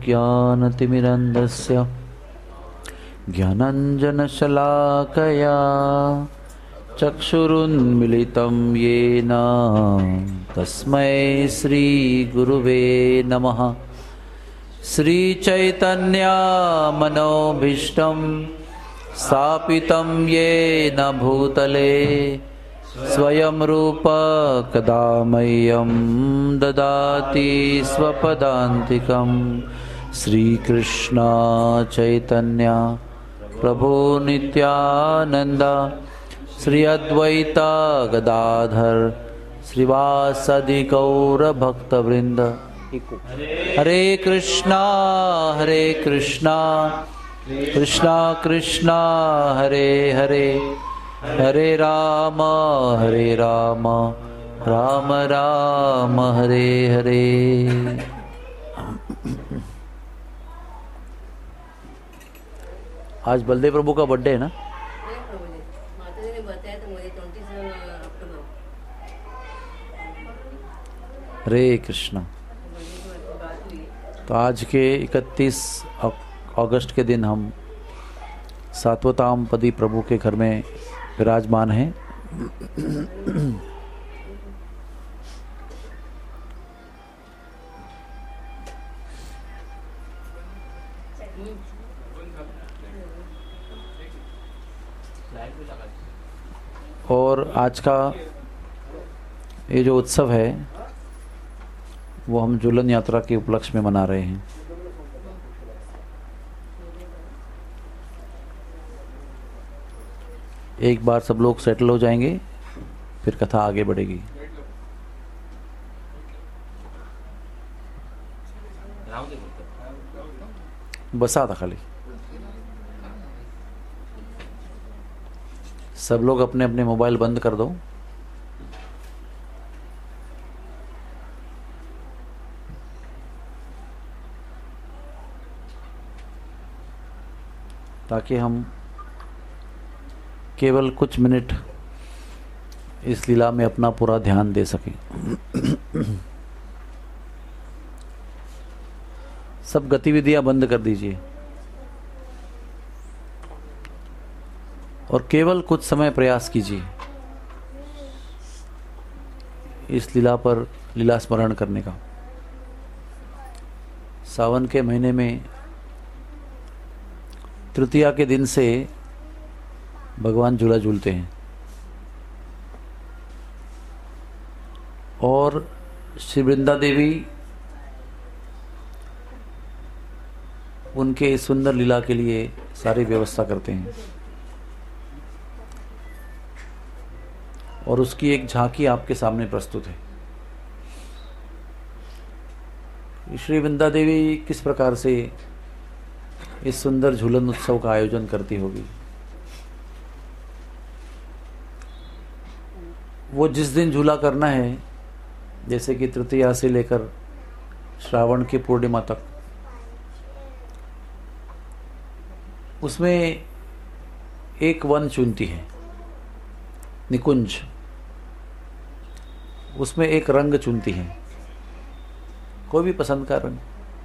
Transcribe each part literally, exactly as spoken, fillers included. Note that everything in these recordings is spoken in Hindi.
ज्ञानतिमिरन्धस्य ज्ञानाञ्जनशलाकया चक्षुरुन्मिलितं येन तस्मै श्रीगुरुवे नमः। श्रीचैतन्यमनोभीष्टं स्थापितं येन भूतले स्वयं रूप कदा मह्यं ददाति स्वपदान्तिकं। श्रीकृष्ण चैतन्य प्रभु नित्यानंद श्री अद्वैत गदाधर श्रीवासदि गौर भक्तवृंद। हरे कृष्णा हरे कृष्णा कृष्णा कृष्णा हरे हरे हरे राम हरे राम राम राम हरे हरे। आज बलदेव प्रभु का बर्थडे है ना? हरे कृष्णा। तो आज के इकतीस अगस्त के दिन हम सात्वताम पदी प्रभु के घर में विराजमान हैं। और आज का ये जो उत्सव है वो हम झूलन यात्रा के उपलक्ष्य में मना रहे हैं। एक बार सब लोग सेटल हो जाएंगे फिर कथा आगे बढ़ेगी। बसा था खाली। सब लोग अपने अपने मोबाइल बंद कर दो। ताकि हम केवल कुछ मिनट इस लीला में अपना पूरा ध्यान दे सकें। सब गतिविधियां बंद कर दीजिए और केवल कुछ समय प्रयास कीजिए इस लीला पर लीला स्मरण करने का। सावन के महीने में तृतीया के दिन से भगवान झूला झूलते हैं और श्री वृंदा देवी उनके इस सुंदर लीला के लिए सारी व्यवस्था करते हैं और उसकी एक झांकी आपके सामने प्रस्तुत है। श्री वृंदा देवी किस प्रकार से इस सुंदर झूलन उत्सव का आयोजन करती होगी। वो जिस दिन झूला करना है, जैसे कि तृतीया से लेकर श्रावण की पूर्णिमा तक, उसमें एक वन चुनती है, निकुंज। उसमें एक रंग चुनती है, कोई भी पसंद का रंग।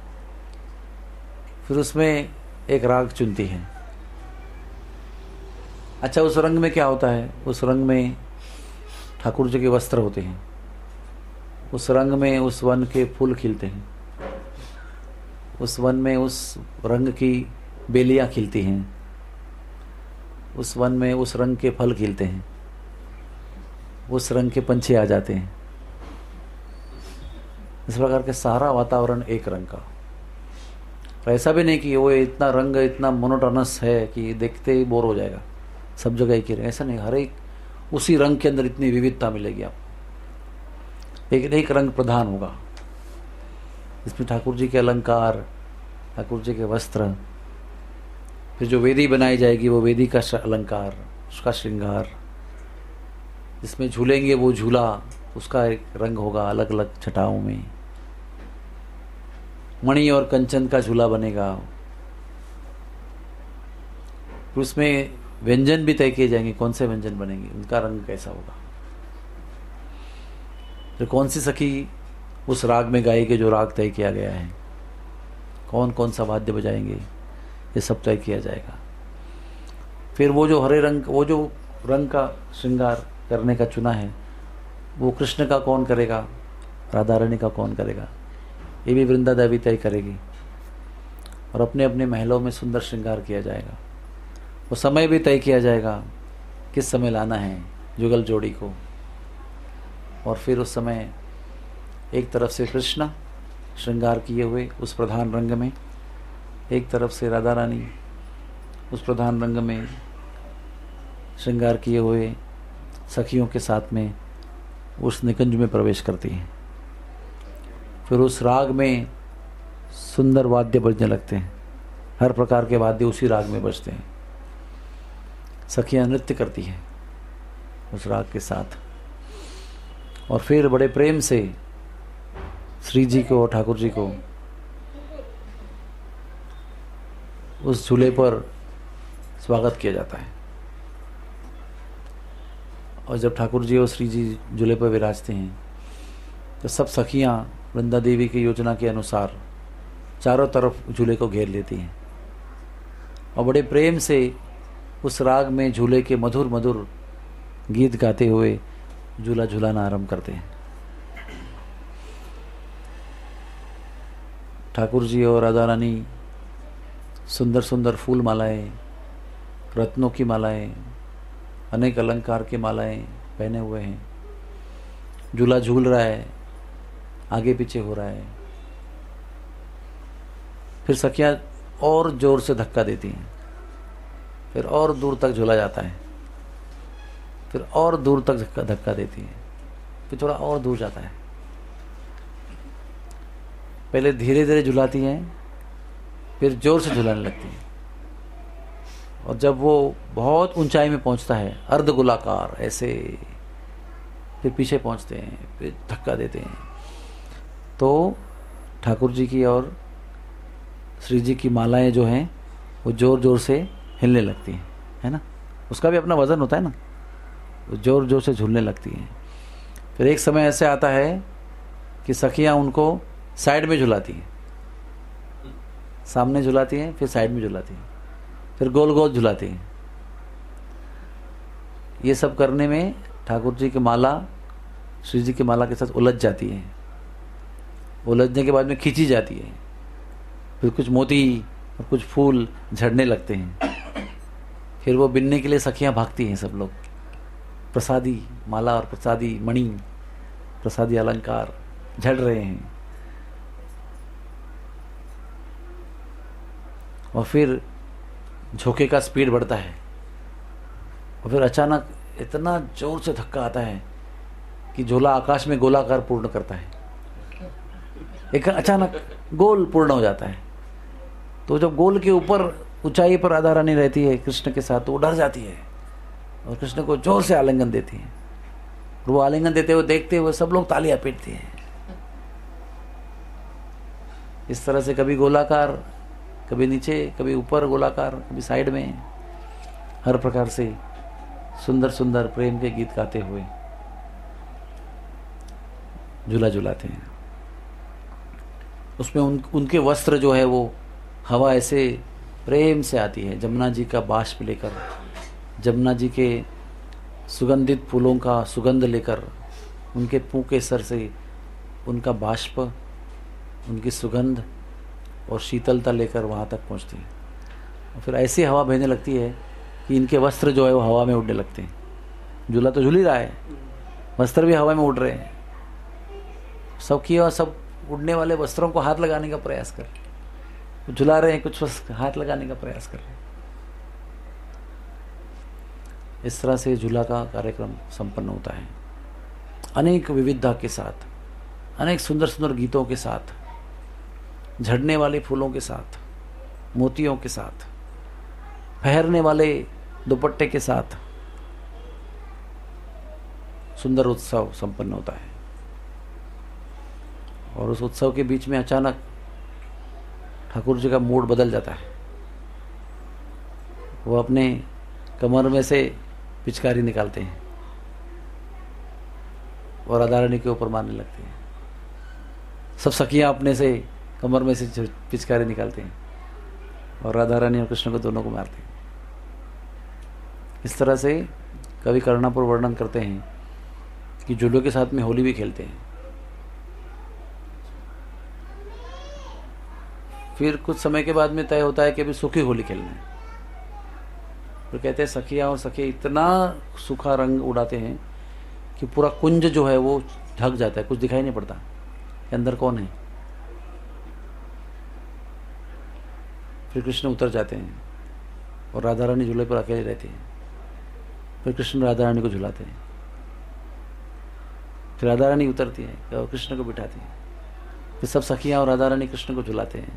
फिर उसमें एक राग चुनती है। अच्छा, उस रंग में क्या होता है? उस रंग में ठाकुर जी के वस्त्र होते हैं। उस रंग में उस वन के फूल खिलते हैं। उस वन में उस रंग की बेलियां खिलती हैं। उस वन में उस रंग के फल खिलते हैं। उस रंग के पंछी आ जाते हैं। इस प्रकार के सारा वातावरण एक रंग का। ऐसा भी नहीं कि वो इतना रंग इतना मोनोटोनस है कि देखते ही बोर हो जाएगा, सब जगह एक ही रंग। ऐसा नहीं, हर एक उसी रंग के अंदर इतनी विविधता मिलेगी आपको। एक एक रंग प्रधान होगा। इसमें ठाकुर जी के अलंकार, ठाकुर जी के वस्त्र, फिर जो वेदी बनाई जाएगी वो वेदी का अलंकार, उसका श्रृंगार, जिसमें झूलेंगे वो झूला, उसका एक रंग होगा अलग अलग छटाओं में। मणि और कंचन का झूला बनेगा। उसमें व्यंजन भी तय किए जाएंगे, कौन से व्यंजन बनेंगे, उनका रंग कैसा होगा। फिर कौन सी सखी उस राग में गाएगी जो राग तय किया गया है, कौन कौन सा वाद्य बजाएंगे, ये सब तय किया जाएगा। फिर वो जो हरे रंग, वो जो रंग का श्रृंगार करने का चुना है, वो कृष्ण का कौन करेगा, राधा रानी का कौन करेगा, ये भी वृंदा देवी तय करेगी। और अपने अपने महलों में सुंदर श्रृंगार किया जाएगा। वो समय भी तय किया जाएगा, किस समय लाना है जुगल जोड़ी को। और फिर उस समय एक तरफ से कृष्ण श्रृंगार किए हुए उस प्रधान रंग में, एक तरफ से राधा रानी उस प्रधान रंग में श्रृंगार किए हुए सखियों के साथ में उस निकुंज में प्रवेश करती हैं। फिर उस राग में सुंदर वाद्य बजने लगते हैं, हर प्रकार के वाद्य उसी राग में बजते हैं। सखियां नृत्य करती हैं उस राग के साथ। और फिर बड़े प्रेम से श्री जी को, ठाकुर जी को उस झूले पर स्वागत किया जाता है। और जब ठाकुर जी और श्री जी झूले पर विराजते हैं तो सब सखियां वृंदा देवी की योजना के अनुसार चारों तरफ झूले को घेर लेती हैं और बड़े प्रेम से उस राग में झूले के मधुर मधुर गीत गाते हुए झूला झूलाना आरंभ करते हैं। ठाकुर जी और राधा रानी सुंदर सुंदर फूल मालाएं, रत्नों की मालाएं, अनेक अलंकार की मालाएं पहने हुए हैं। झूला झूल रहा है, आगे पीछे हो रहा है। फिर सखियां और जोर से धक्का देती हैं, फिर और दूर तक झूला जाता है, फिर और दूर तक धक्का धक्का देती हैं, फिर थोड़ा और दूर जाता है। पहले धीरे धीरे झुलाती हैं, फिर जोर से झुलाने लगती हैं। और जब वो बहुत ऊंचाई में पहुंचता है, अर्ध गोलाकार ऐसे, फिर पीछे पहुंचते हैं, फिर धक्का देते हैं, तो ठाकुर जी की और श्री जी की मालाएं जो हैं वो जोर जोर से हिलने लगती हैं, है ना। उसका भी अपना वजन होता है ना, वो जोर जोर से झूलने लगती हैं। फिर एक समय ऐसे आता है कि सखियां उनको साइड में झुलाती हैं, सामने झुलाती हैं, फिर साइड में झुलाती हैं, फिर गोल गोल झुलाती हैं। ये सब करने में ठाकुर जी की माला श्री जी की माला के साथ उलझ जाती है। उलझने के बाद में खींची जाती है, फिर कुछ मोती और कुछ फूल झड़ने लगते हैं। फिर वो बिनने के लिए सखियां भागती हैं, सब लोग प्रसादी माला और प्रसादी मणि, प्रसादी अलंकार झड़ रहे हैं। और फिर झोंके का स्पीड बढ़ता है और फिर अचानक इतना जोर से धक्का आता है कि झोला आकाश में गोलाकार पूर्ण करता है। एक अचानक गोल पूर्ण हो जाता है। तो जब गोल के ऊपर ऊंचाई पर राधा रानी रहती है कृष्ण के साथ, तो वो डर जाती है और कृष्ण को जोर से आलिंगन देती है। और वो आलिंगन देते हुए देखते हुए सब लोग तालियां पीटते हैं। इस तरह से कभी गोलाकार, कभी नीचे, कभी ऊपर गोलाकार, कभी साइड में, हर प्रकार से सुंदर सुंदर प्रेम के गीत गाते हुए झूला झुलाते हैं। उसमें उन, उनके वस्त्र जो है वो हवा ऐसे प्रेम से आती है, जमुना जी का बाष्प लेकर, जमुना जी के सुगंधित फूलों का सुगंध लेकर, उनके पूं के सर से उनका बाष्प, उनकी सुगंध और शीतलता लेकर वहाँ तक पहुँचती है। और फिर ऐसी हवा बहने लगती है कि इनके वस्त्र जो है वो हवा में उड़ने लगते हैं। झूला तो झूल ही रहा है, वस्त्र भी हवा में उड़ रहे हैं। सब किए और सब उड़ने वाले वस्त्रों को हाथ लगाने का प्रयास कर रहे हैं, झुला रहे हैं, कुछ हाथ लगाने का प्रयास कर रहे हैं। इस तरह से झूला का कार्यक्रम संपन्न होता है, अनेक विविधता के साथ, अनेक सुंदर सुंदर गीतों के साथ, झड़ने वाले फूलों के साथ, मोतियों के साथ, फहरने वाले दुपट्टे के साथ सुंदर उत्सव संपन्न होता है। और उस उत्सव के बीच में अचानक ठाकुर जी का मूड बदल जाता है। वो अपने कमर में से पिचकारी निकालते हैं और राधा रानी के ऊपर मारने लगते हैं। सब सखियां अपने से कमर में से पिचकारी निकालते हैं और राधा रानी और कृष्ण को दोनों को मारते हैं। इस तरह से कवि कर्णापुर वर्णन करते हैं कि झूलों के साथ में होली भी खेलते हैं। फिर कुछ समय के बाद में तय होता है कि अभी सूखी होली खेलना है। तो कहते हैं सखिया और सखी इतना सूखा रंग उड़ाते हैं कि पूरा कुंज जो है वो ढक जाता है, कुछ दिखाई नहीं पड़ता कि अंदर कौन है। फिर कृष्ण उतर जाते हैं और राधा रानी झूले पर अकेले रहती हैं। फिर कृष्ण राधा रानी को झुलाते हैं। फिर राधा रानी उतरती है और कृष्ण को बिठाती है। फिर सब सखियां और राधा रानी कृष्ण को झुलाते हैं।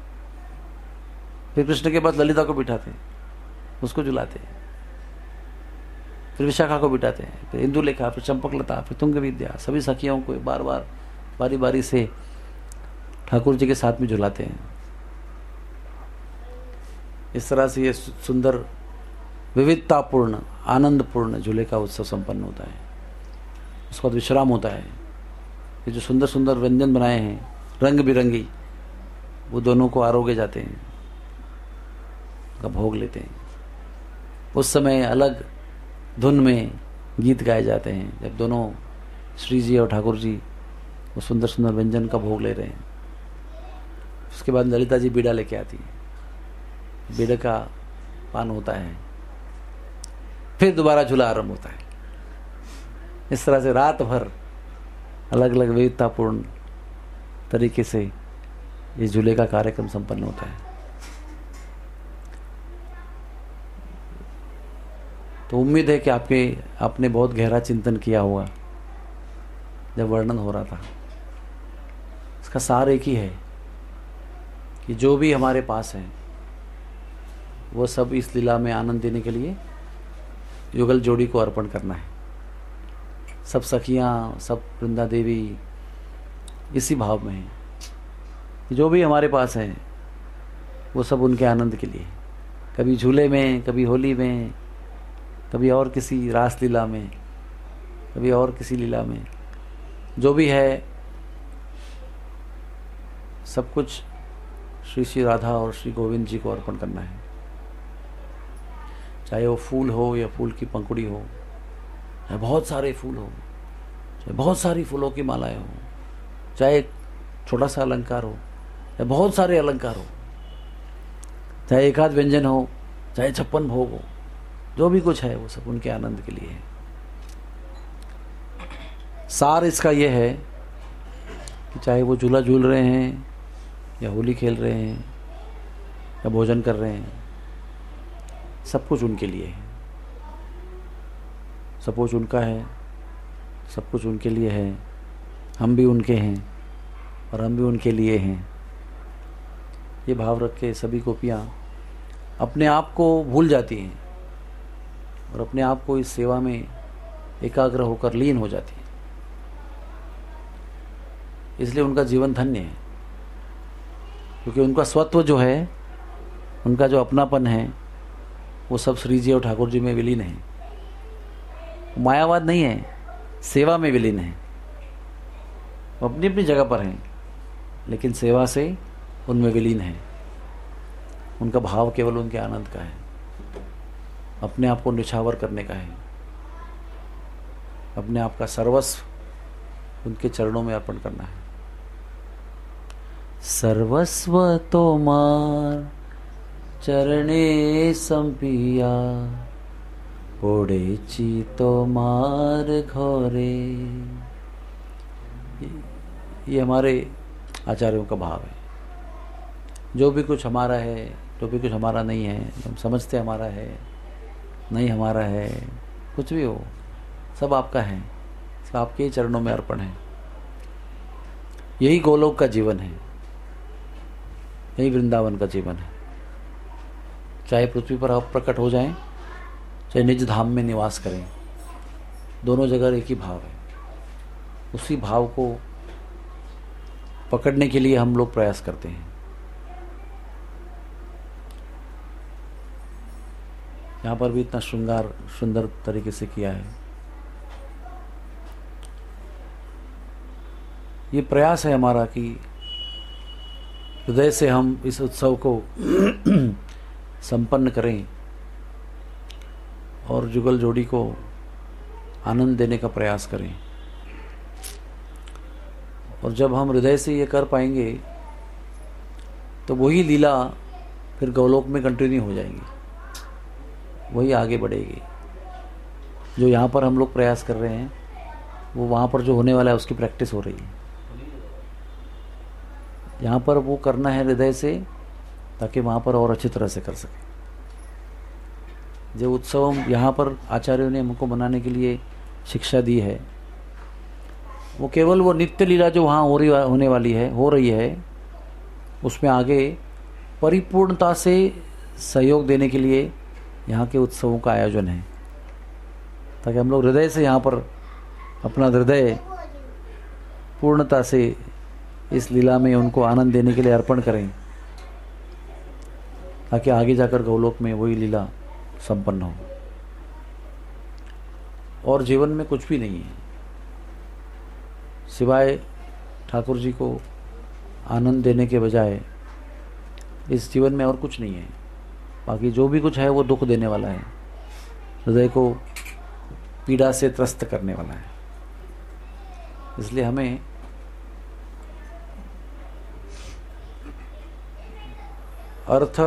फिर कृष्ण के बाद ललिता को बिठाते हैं, उसको झुलाते हैं। फिर विशाखा को बिठाते हैं, फिर इंदुलेखा, फिर चंपकलता, फिर तुंग विद्या, सभी सखियों को बार बार बारी बारी से ठाकुर जी के साथ में झुलाते हैं। इस तरह से ये सुंदर विविधतापूर्ण आनंदपूर्ण झूले का उत्सव संपन्न होता है। उसके बाद विश्राम होता है। ये जो सुंदर सुंदर व्यंजन बनाए हैं रंग बिरंगी, वो दोनों को आरोगे जाते हैं, का भोग लेते हैं। उस समय अलग धुन में गीत गाए जाते हैं जब दोनों श्री जी और ठाकुर जी वो सुंदर सुंदर व्यंजन का भोग ले रहे हैं। उसके बाद ललिता जी बीड़ा लेके आती है, बीड़े का पान होता है। फिर दोबारा झूला आरंभ होता है। इस तरह से रात भर अलग अलग विविधतापूर्ण तरीके से ये झूले का कार्यक्रम संपन्न होता है। तो उम्मीद है कि आपके आपने बहुत गहरा चिंतन किया होगा जब वर्णन हो रहा था। इसका सार एक ही है कि जो भी हमारे पास है वो सब इस लीला में आनंद देने के लिए युगल जोड़ी को अर्पण करना है। सब सखियां, सब वृंदा देवी इसी भाव में है। जो भी हमारे पास है वो सब उनके आनंद के लिए, कभी झूले में, कभी होली में, कभी और किसी रास लीला में, कभी और किसी लीला में, जो भी है सब कुछ श्री श्री राधा और श्री गोविंद जी को अर्पण करना है। चाहे वो फूल हो या फूल की पंखुड़ी हो, चाहे बहुत सारे फूल हो, चाहे बहुत सारी फूलों की मालाएं हो, चाहे छोटा सा अलंकार हो, चाहे बहुत सारे अलंकार हो, चाहे एक आध व्यंजन हो, चाहे छप्पन भोग हो, जो भी कुछ है वो सब उनके आनंद के लिए है। सार इसका ये है कि चाहे वो झूला झूल रहे हैं या होली खेल रहे हैं या भोजन कर रहे हैं, सब कुछ उनके लिए है। सब कुछ उनका है, सब कुछ उनके लिए है। हम भी उनके हैं और हम भी उनके लिए हैं। ये भाव रख के सभी गोपियाँ अपने आप को भूल जाती हैं और अपने आप को इस सेवा में एकाग्र होकर लीन हो जाती हैं। इसलिए उनका जीवन धन्य है, क्योंकि उनका स्वत्व जो है, उनका जो अपनापन है, वो सब श्री जी और ठाकुर जी में विलीन है। मायावाद नहीं है, सेवा में विलीन है। वो अपनी अपनी जगह पर हैं, लेकिन सेवा से उनमें विलीन है। उनका भाव केवल उनके आनंद का है, अपने आप को निछावर करने का है, अपने आप का सर्वस्व उनके चरणों में अर्पण करना है। सर्वस्व तोमार चरणे संपिया, ओडेची तोमार घोरे। ये हमारे आचार्यों का भाव है। जो भी कुछ हमारा है, जो भी कुछ हमारा नहीं है, हम समझते हमारा है, नहीं हमारा है, कुछ भी हो, सब आपका है, सब आपके ही चरणों में अर्पण है। यही गोलोक का जीवन है, यही वृंदावन का जीवन है। चाहे पृथ्वी पर आप प्रकट हो जाएं, चाहे निज धाम में निवास करें, दोनों जगह एक ही भाव है। उसी भाव को पकड़ने के लिए हम लोग प्रयास करते हैं। यहाँ पर भी इतना श्रृंगार सुंदर तरीके से किया है। ये प्रयास है हमारा कि हृदय से हम इस उत्सव को संपन्न करें और जुगल जोड़ी को आनंद देने का प्रयास करें। और जब हम हृदय से ये कर पाएंगे तो वही लीला फिर गौलोक में कंटिन्यू हो जाएगी, वही आगे बढ़ेगी। जो यहाँ पर हम लोग प्रयास कर रहे हैं वो वहाँ पर जो होने वाला है उसकी प्रैक्टिस हो रही है। यहाँ पर वो करना है हृदय से, ताकि वहाँ पर और अच्छी तरह से कर सके। जो उत्सव हम यहाँ पर आचार्यों ने हमको मनाने के लिए शिक्षा दी है, वो केवल वो नित्य लीला जो वहाँ हो रही होने वाली है हो रही है उसमें आगे परिपूर्णता से सहयोग देने के लिए यहाँ के उत्सवों का आयोजन है, ताकि हम लोग हृदय से यहाँ पर अपना हृदय पूर्णता से इस लीला में उनको आनंद देने के लिए अर्पण करें, ताकि आगे जाकर गौलोक में वही लीला संपन्न हो। और जीवन में कुछ भी नहीं है सिवाय ठाकुर जी को आनंद देने के बजाय, इस जीवन में और कुछ नहीं है। बाकी जो भी कुछ है वो दुख देने वाला है, हृदय को पीड़ा से त्रस्त करने वाला है। इसलिए हमें अर्थ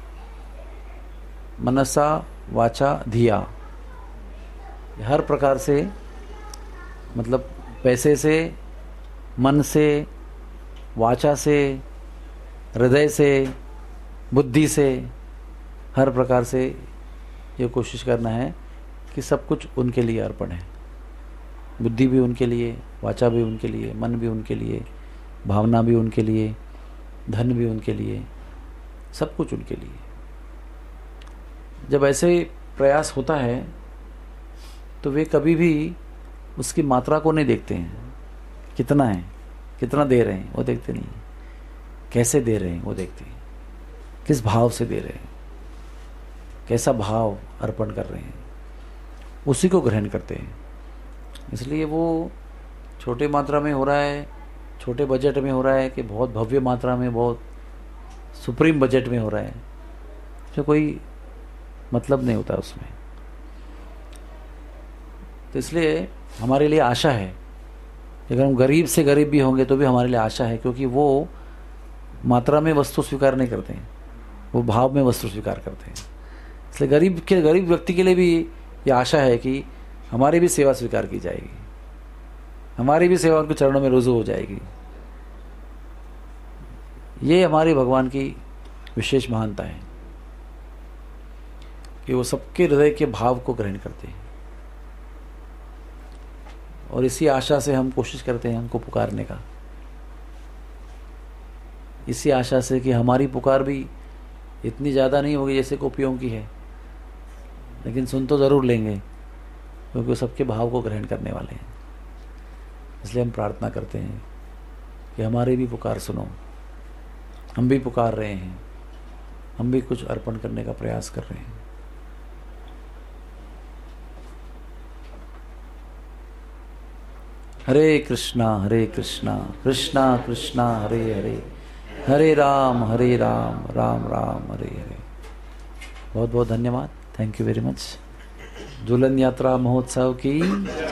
मनसा वाचा धिया, हर प्रकार से, मतलब पैसे से, मन से, वाचा से, हृदय से, बुद्धि से, हर प्रकार से ये कोशिश करना है कि सब कुछ उनके लिए अर्पण है। बुद्धि भी उनके लिए, वाचा भी उनके लिए, मन भी उनके लिए, भावना भी उनके लिए, धन भी उनके लिए, सब कुछ उनके लिए। जब ऐसे प्रयास होता है तो वे कभी भी उसकी मात्रा को नहीं देखते हैं, कितना है, कितना दे रहे हैं वो देखते नहीं, कैसे दे रहे हैं वो देखते हैं, किस भाव से दे रहे हैं, कैसा भाव अर्पण कर रहे हैं, उसी को ग्रहण करते हैं। इसलिए वो छोटे मात्रा में हो रहा है, छोटे बजट में हो रहा है कि बहुत भव्य मात्रा में, बहुत सुप्रीम बजट में हो रहा है, उसमें कोई मतलब नहीं होता उसमें। तो इसलिए हमारे लिए आशा है, अगर हम गरीब से गरीब भी होंगे तो भी हमारे लिए आशा है, क्योंकि वो मात्रा में वस्तु स्वीकार नहीं करते हैं, वो भाव में वस्तु स्वीकार करते हैं। इसलिए गरीब के गरीब व्यक्ति के लिए भी ये आशा है कि हमारी भी सेवा स्वीकार की जाएगी, हमारी भी सेवा उनके चरणों में रुजू हो जाएगी। ये हमारी भगवान की विशेष महानता है कि वो सबके हृदय के भाव को ग्रहण करते हैं। और इसी आशा से हम कोशिश करते हैं उनको पुकारने का, इसी आशा से कि हमारी पुकार भी इतनी ज़्यादा नहीं होगी जैसे गोपियों की है, लेकिन सुन तो ज़रूर लेंगे, क्योंकि वो सबके भाव को ग्रहण करने वाले हैं। इसलिए हम प्रार्थना करते हैं कि हमारी भी पुकार सुनो, हम भी पुकार रहे हैं, हम भी कुछ अर्पण करने का प्रयास कर रहे हैं। हरे कृष्णा हरे कृष्णा कृष्णा कृष्णा हरे हरे, हरे राम हरे राम राम राम हरे हरे। बहुत बहुत धन्यवाद, thank you very much. Jhulan Yatra महोत्सव की